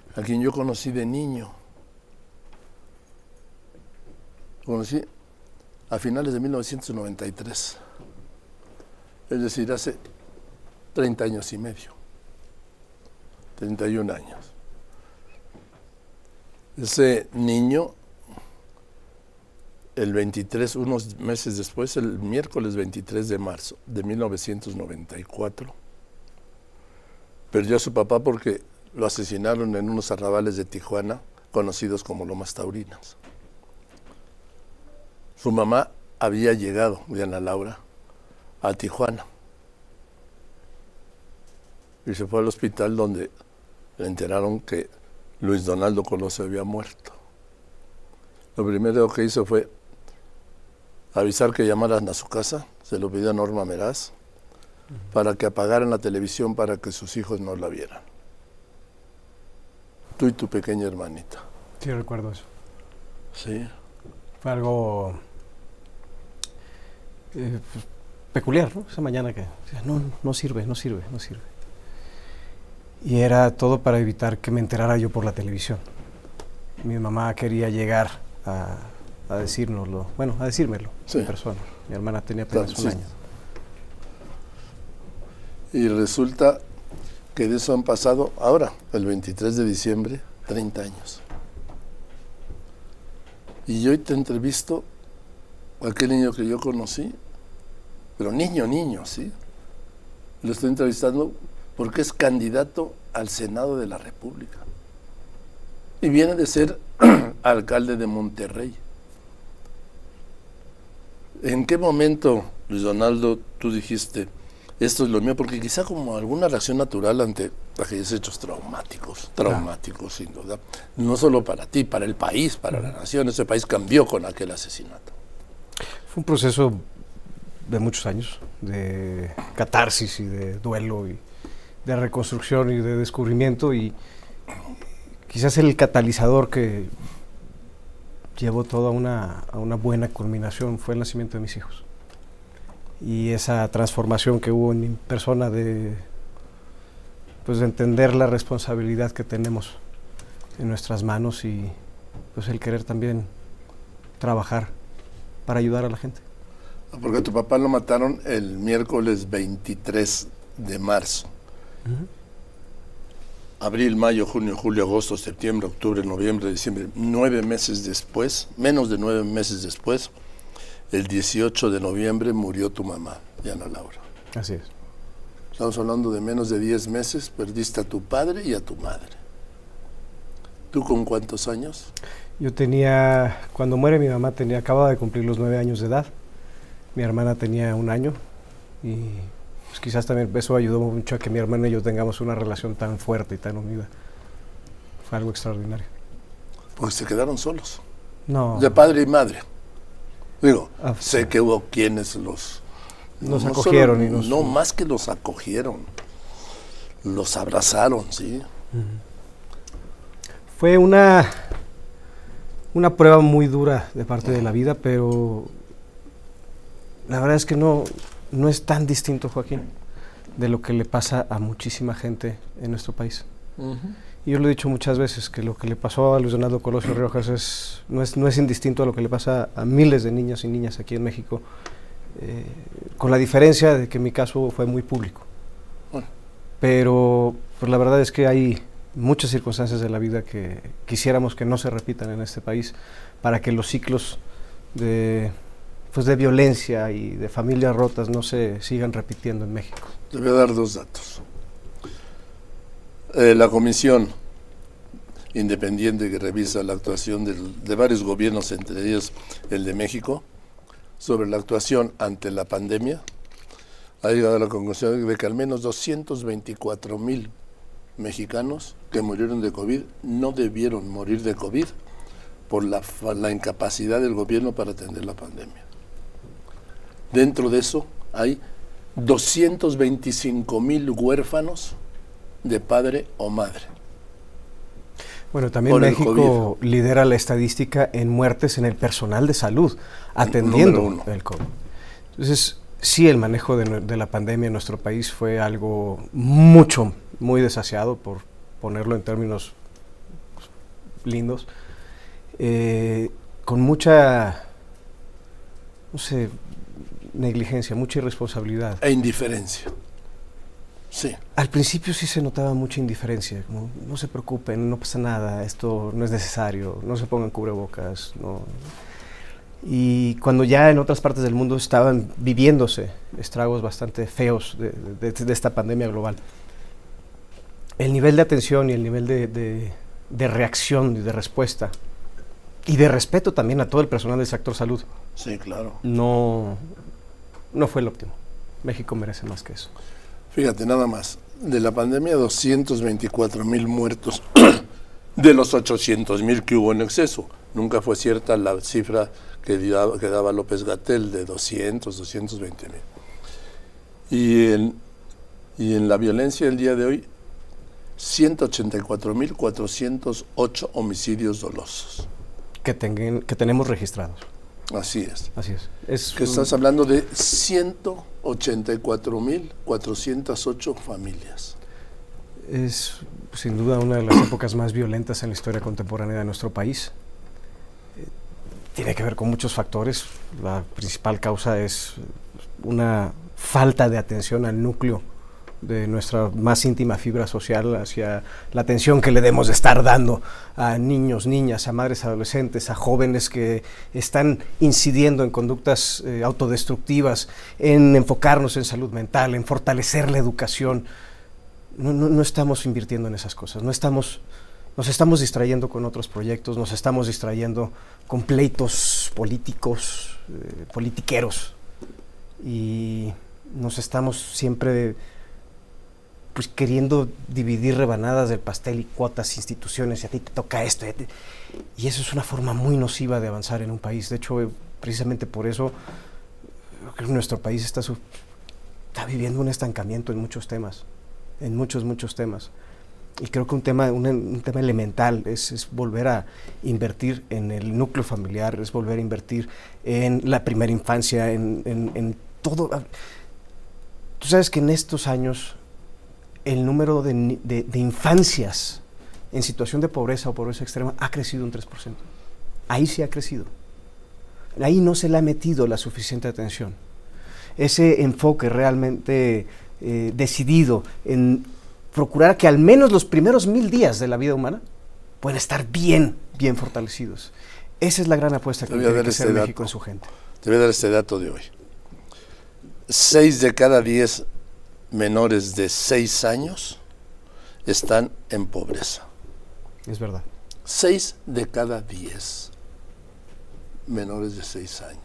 a quien yo conocí de niño. Conocí a finales de 1993, es decir, hace 30 años y medio, 31 años. Ese niño, el 23, unos meses después, el miércoles 23 de marzo de 1994, perdió a su papá porque lo asesinaron en unos arrabales de Tijuana, conocidos como Lomas Taurinas. Su mamá había llegado, Diana Laura, a Tijuana y se fue al hospital donde le enteraron que Luis Donaldo Colosio había muerto. Lo primero que hizo fue avisar que llamaran a su casa, se lo pidió a Norma Meraz, para que apagaran la televisión para que sus hijos no la vieran. Tú y tu pequeña hermanita. Sí, recuerdo eso. Sí. Fue algo peculiar, ¿no? Esa mañana que no sirve. Y era todo para evitar que me enterara yo por la televisión. Mi mamá quería llegar a decírnoslo, a decírmelo en persona. Mi hermana tenía apenas un año. Y resulta que de eso han pasado ahora, el 23 de diciembre, 30 años. Y yo hoy te entrevisto a aquel niño que yo conocí, pero niño, ¿sí? Lo estoy entrevistando porque es candidato al Senado de la República. Y viene de ser alcalde de Monterrey. ¿En qué momento, Luis Donaldo, tú dijiste, esto es lo mío? Porque quizá como alguna reacción natural ante aquellos hechos traumáticos, sin duda. No solo para ti, para el país, para la nación. Ese país cambió con aquel asesinato. Fue un proceso de muchos años, de catarsis y de duelo y de reconstrucción y de descubrimiento, y quizás el catalizador que llevó todo a una buena culminación fue el nacimiento de mis hijos. Y esa transformación que hubo en mi persona de entender la responsabilidad que tenemos en nuestras manos y pues el querer también trabajar para ayudar a la gente. Porque a tu papá lo mataron el miércoles 23 de marzo. Abril, mayo, junio, julio, agosto, septiembre, octubre, noviembre, diciembre, 9 meses después, menos de 9 meses después, el 18 de noviembre murió tu mamá, Diana Laura. Así es. Estamos hablando de menos de 10 meses, perdiste a tu padre y a tu madre. ¿Tú con cuántos años? Yo tenía, cuando muere mi mamá, acababa de cumplir los 9 años de edad. Mi hermana tenía 1 año y pues quizás también eso ayudó mucho a que mi hermana y yo tengamos una relación tan fuerte y tan unida. Fue algo extraordinario. Pues se quedaron solos. No. De padre y madre. Digo, sé que hubo quienes nos acogieron. No, más que los acogieron, los abrazaron, ¿sí? Fue una prueba muy dura de parte de la vida, pero la verdad es que no es tan distinto, Joaquín, de lo que le pasa a muchísima gente en nuestro país. Y yo lo he dicho muchas veces, que lo que le pasó a Luis Donaldo Colosio Riojas no es indistinto a lo que le pasa a miles de niños y niñas aquí en México, con la diferencia de que en mi caso fue muy público. Pero pues la verdad es que hay muchas circunstancias de la vida que quisiéramos que no se repitan en este país, para que los ciclos de violencia y de familias rotas no se sigan repitiendo en México. Te voy a dar 2 datos. La comisión independiente que revisa la actuación de varios gobiernos, entre ellos el de México, sobre la actuación ante la pandemia, ha llegado a la conclusión de que al menos 224,000 mexicanos que murieron de COVID no debieron morir de COVID por la incapacidad del gobierno para atender la pandemia. Dentro de eso hay 225,000 huérfanos de padre o madre. Bueno, también México lidera la estadística en muertes en el personal de salud, atendiendo el COVID. Entonces, sí, el manejo de la pandemia en nuestro país fue algo muy desaseado, por ponerlo en términos lindos, con mucha, no sé, negligencia, mucha irresponsabilidad. E indiferencia. Sí. Al principio sí se notaba mucha indiferencia, como, no se preocupen, no pasa nada, esto no es necesario, no se pongan cubrebocas, no. Y cuando ya en otras partes del mundo estaban viviéndose estragos bastante feos de esta pandemia global, el nivel de atención y el nivel de reacción y de respuesta y de respeto también a todo el personal del sector salud, Sí, claro. no fue el óptimo. México merece más que eso. Fíjate, nada más, de la pandemia 224,000 muertos de los 800,000 que hubo en exceso. Nunca fue cierta la cifra que daba López-Gatell de 220,000. Y en la violencia del día de hoy, 184,408 homicidios dolosos. Que tenemos registrados. Así es. Así es. Que estás hablando de 184,408 familias. Es sin duda una de las épocas más violentas en la historia contemporánea de nuestro país. Tiene que ver con muchos factores. La principal causa es una falta de atención al núcleo de nuestra más íntima fibra social, hacia la atención que le debemos de estar dando a niños, niñas, a madres adolescentes, a jóvenes que están incidiendo en conductas autodestructivas, en enfocarnos en salud mental, en fortalecer la educación. No estamos invirtiendo en esas cosas, nos estamos distrayendo con otros proyectos, nos estamos distrayendo con pleitos políticos, politiqueros, y nos estamos siempre pues queriendo dividir rebanadas del pastel y cuotas, instituciones, y a ti te toca esto, y eso es una forma muy nociva de avanzar en un país. De hecho, precisamente por eso creo que nuestro país está viviendo un estancamiento en muchos temas, en muchos temas. Y creo que un tema elemental es volver a invertir en el núcleo familiar, es volver a invertir en la primera infancia, en todo. Tú sabes que en estos años el número de infancias en situación de pobreza o pobreza extrema ha crecido un 3%. Ahí sí ha crecido. Ahí no se le ha metido la suficiente atención. Ese enfoque realmente decidido en procurar que al menos los primeros 1000 días de la vida humana puedan estar bien fortalecidos. Esa es la gran apuesta que tiene que hacer México en su gente. Te voy a dar este dato de hoy. 6 de cada 10 menores de 6 años están en pobreza. Es verdad. 6 de cada 10 menores de 6 años.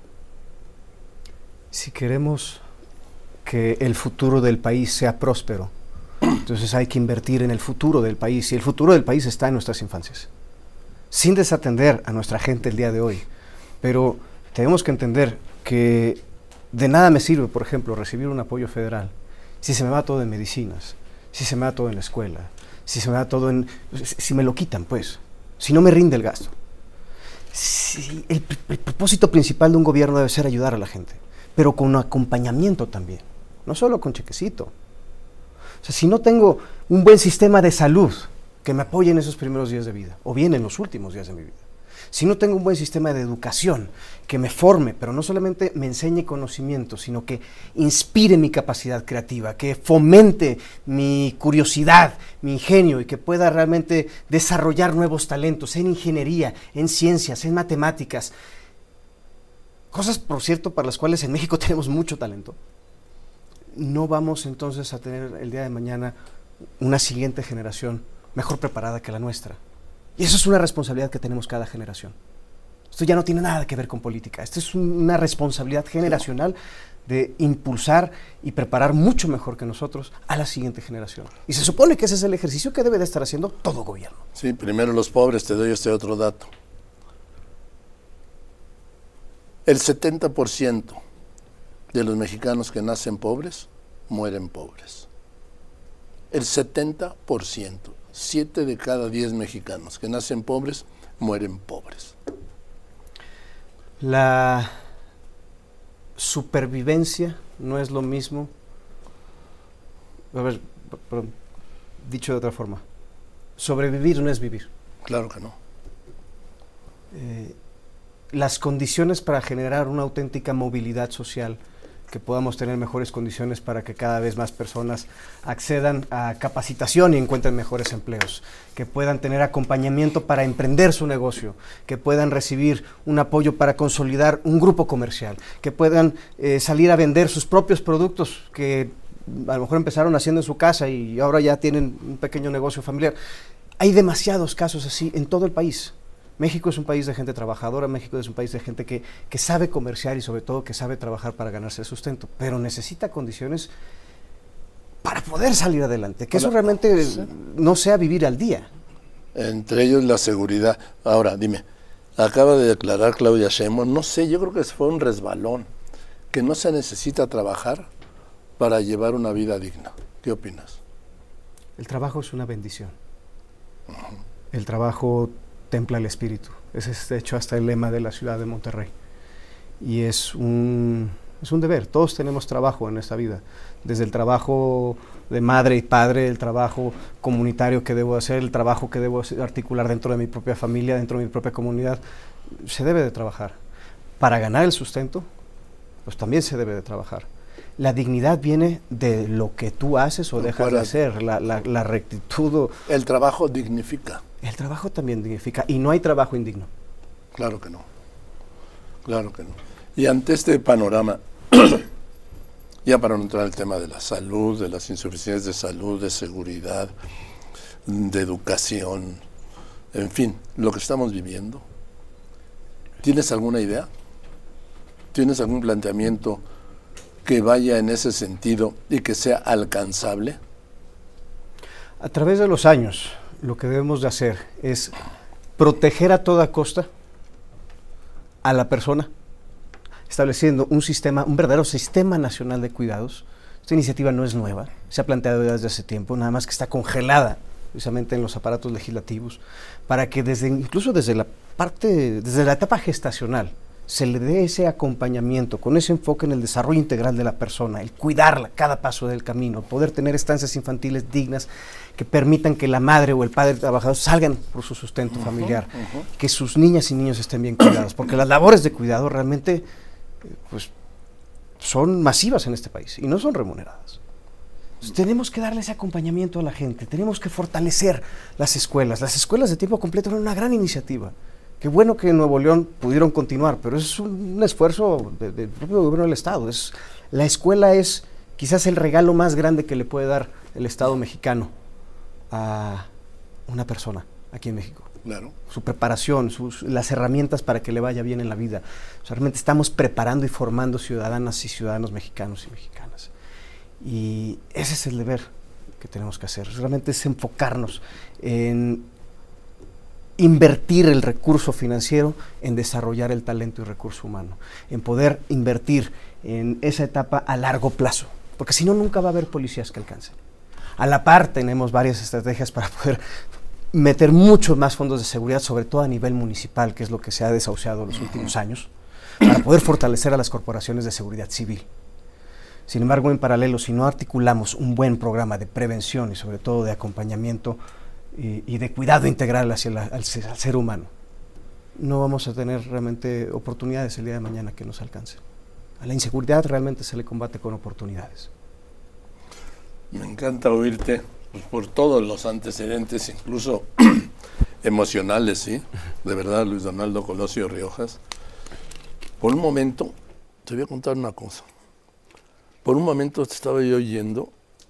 Si queremos que el futuro del país sea próspero, entonces hay que invertir en el futuro del país, y el futuro del país está en nuestras infancias, sin desatender a nuestra gente el día de hoy. Pero tenemos que entender que de nada me sirve, por ejemplo, recibir un apoyo federal si se me va todo en medicinas, si se me va todo en la escuela, si se me va todo si me lo quitan, pues, si no me rinde el gasto. El propósito principal de un gobierno debe ser ayudar a la gente, pero con acompañamiento también, no solo con chequecito. O sea, si no tengo un buen sistema de salud que me apoye en esos primeros días de vida, o bien en los últimos días de mi vida, si no tengo un buen sistema de educación que me forme, pero no solamente me enseñe conocimiento, sino que inspire mi capacidad creativa, que fomente mi curiosidad, mi ingenio, y que pueda realmente desarrollar nuevos talentos en ingeniería, en ciencias, en matemáticas, cosas, por cierto, para las cuales en México tenemos mucho talento, no vamos entonces a tener el día de mañana una siguiente generación mejor preparada que la nuestra. Y eso es una responsabilidad que tenemos cada generación. Esto ya no tiene nada que ver con política. Esto es una responsabilidad generacional de impulsar y preparar mucho mejor que nosotros a la siguiente generación. Y se supone que ese es el ejercicio que debe de estar haciendo todo gobierno. Sí, primero los pobres. Te doy este otro dato. El 70% de los mexicanos que nacen pobres mueren pobres. El 70%. 7 de cada 10 mexicanos que nacen pobres mueren pobres. La supervivencia no es lo mismo. A ver, dicho de otra forma, sobrevivir no es vivir. Claro que no. Las condiciones para generar una auténtica movilidad social, que podamos tener mejores condiciones para que cada vez más personas accedan a capacitación y encuentren mejores empleos, que puedan tener acompañamiento para emprender su negocio, que puedan recibir un apoyo para consolidar un grupo comercial, que puedan salir a vender sus propios productos que a lo mejor empezaron haciendo en su casa y ahora ya tienen un pequeño negocio familiar. Hay demasiados casos así en todo el país. México es un país de gente trabajadora, México es un país de gente que sabe comerciar y sobre todo que sabe trabajar para ganarse el sustento, pero necesita condiciones para poder salir adelante, que eso realmente no sea vivir al día. Entre ellos la seguridad. Ahora, dime, acaba de declarar Claudia Sheinbaum, no sé, yo creo que fue un resbalón, que no se necesita trabajar para llevar una vida digna. ¿Qué opinas? El trabajo es una bendición. El trabajo templa el espíritu. Ese es de hecho hasta el lema de la ciudad de Monterrey. Y es un deber. Todos tenemos trabajo en esta vida. Desde el trabajo de madre y padre, el trabajo comunitario que debo hacer, el trabajo que debo articular dentro de mi propia familia, dentro de mi propia comunidad. Se debe de trabajar. Para ganar el sustento, pues también se debe de trabajar. La dignidad viene de lo que tú haces o dejas de hacer, la rectitud. El trabajo dignifica. El trabajo también dignifica, y no hay trabajo indigno. Claro que no, claro que no. Y ante este panorama, ya para no entrar en el tema de la salud, de las insuficiencias de salud, de seguridad, de educación, en fin, lo que estamos viviendo, ¿tienes alguna idea? ¿Tienes algún planteamiento que vaya en ese sentido y que sea alcanzable? A través de los años, lo que debemos de hacer es proteger a toda costa a la persona, estableciendo un sistema, un verdadero sistema nacional de cuidados. Esta iniciativa no es nueva, se ha planteado desde hace tiempo, nada más que está congelada precisamente en los aparatos legislativos, para que incluso desde la etapa gestacional, se le dé ese acompañamiento, con ese enfoque en el desarrollo integral de la persona, el cuidarla cada paso del camino, poder tener estancias infantiles dignas que permitan que la madre o el padre trabajador salgan por su sustento familiar, que sus niñas y niños estén bien cuidados, porque las labores de cuidado realmente pues, son masivas en este país y no son remuneradas. Entonces, tenemos que darle ese acompañamiento a la gente, tenemos que fortalecer las escuelas de tiempo completo eran una gran iniciativa. Qué bueno que en Nuevo León pudieron continuar, pero es un esfuerzo del propio gobierno del Estado. La escuela es quizás el regalo más grande que le puede dar el Estado mexicano a una persona aquí en México. Claro. Su preparación, las herramientas para que le vaya bien en la vida. O sea, realmente estamos preparando y formando ciudadanas y ciudadanos mexicanos y mexicanas. Y ese es el deber que tenemos que hacer. Realmente es enfocarnos en invertir el recurso financiero en desarrollar el talento y recurso humano, en poder invertir en esa etapa a largo plazo, porque si no, nunca va a haber policías que alcancen. A la par tenemos varias estrategias para poder meter muchos más fondos de seguridad, sobre todo a nivel municipal, que es lo que se ha desahuciado en los últimos años, para poder fortalecer a las corporaciones de seguridad civil. Sin embargo, en paralelo, si no articulamos un buen programa de prevención y sobre todo de acompañamiento y de cuidado integral hacia al ser humano, no vamos a tener realmente oportunidades el día de mañana que nos alcancen. A la inseguridad realmente se le combate con oportunidades. Me encanta oírte pues, por todos los antecedentes, incluso emocionales, ¿sí? De verdad, Luis Donaldo Colosio Riojas. Por un momento, te voy a contar una cosa. Por un momento te estaba yo oyendo.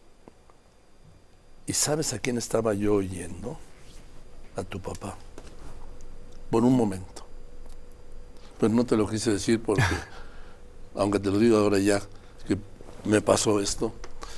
¿Y sabes a quién estaba yo oyendo? A tu papá. Por un momento. Pues no te lo quise decir porque, aunque te lo digo ahora ya, que me pasó esto,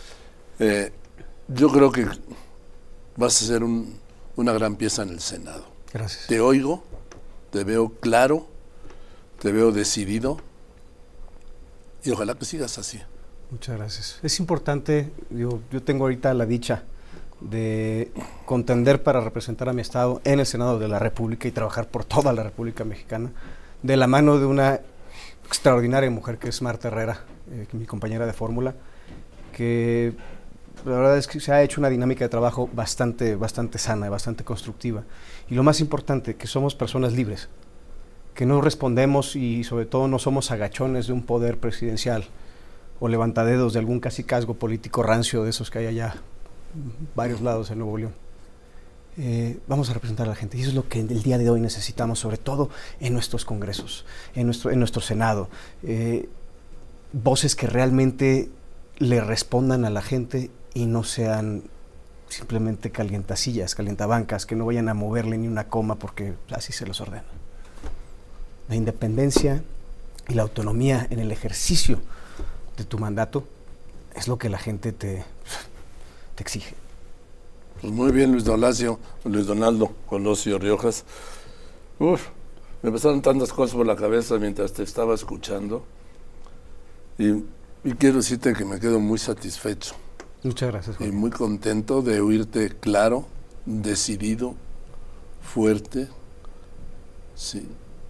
yo creo que vas a ser una gran pieza en el Senado. Gracias. Te oigo, te veo claro, te veo decidido y ojalá que sigas así. Muchas gracias. Es importante, yo tengo ahorita la dicha de contender para representar a mi estado en el Senado de la República y trabajar por toda la República Mexicana, de la mano de una extraordinaria mujer que es Marta Herrera, mi compañera de fórmula, que la verdad es que se ha hecho una dinámica de trabajo bastante sana, bastante constructiva. Y lo más importante, que somos personas libres, que no respondemos y sobre todo no somos agachones de un poder presidencial o levantadedos de algún cacicazgo político rancio de esos que hay allá, varios lados en Nuevo León. Vamos a representar a la gente y eso es lo que el día de hoy necesitamos, sobre todo en nuestros congresos, en nuestro Senado. Voces que realmente le respondan a la gente y no sean simplemente calientasillas, calientabancas, que no vayan a moverle ni una coma porque así se los ordena. La independencia y la autonomía en el ejercicio de tu mandato es lo que la gente te exige. Pues muy bien, Luis Donaldo Colosio Riojas. Me pasaron tantas cosas por la cabeza mientras te estaba escuchando y quiero decirte que me quedo muy satisfecho. Muchas gracias, Jorge. Y muy contento de oírte claro, decidido, fuerte. Sí.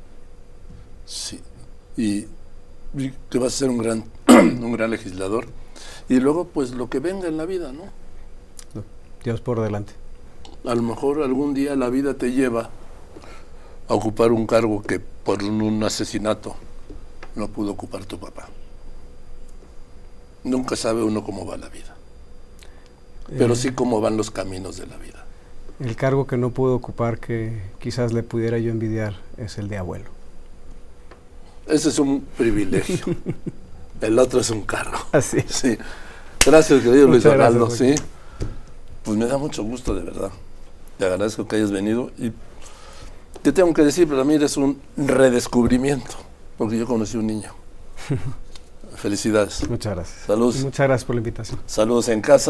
Y que vas a ser un gran legislador. Y luego, pues, lo que venga en la vida, ¿no? Dios por delante. A lo mejor algún día la vida te lleva a ocupar un cargo que por un asesinato no pudo ocupar tu papá. Nunca sabe uno cómo va la vida, pero sí cómo van los caminos de la vida. El cargo que no puedo ocupar, que quizás le pudiera yo envidiar, es el de abuelo. Ese es un privilegio. El otro es un cargo. Así. Sí. Gracias, querido Luis Donaldo. Sí. Pues me da mucho gusto, de verdad. Te agradezco que hayas venido y te tengo que decir, para mí eres un redescubrimiento, porque yo conocí un niño. Felicidades. Muchas gracias. Saludos. Y muchas gracias por la invitación. Saludos en casa.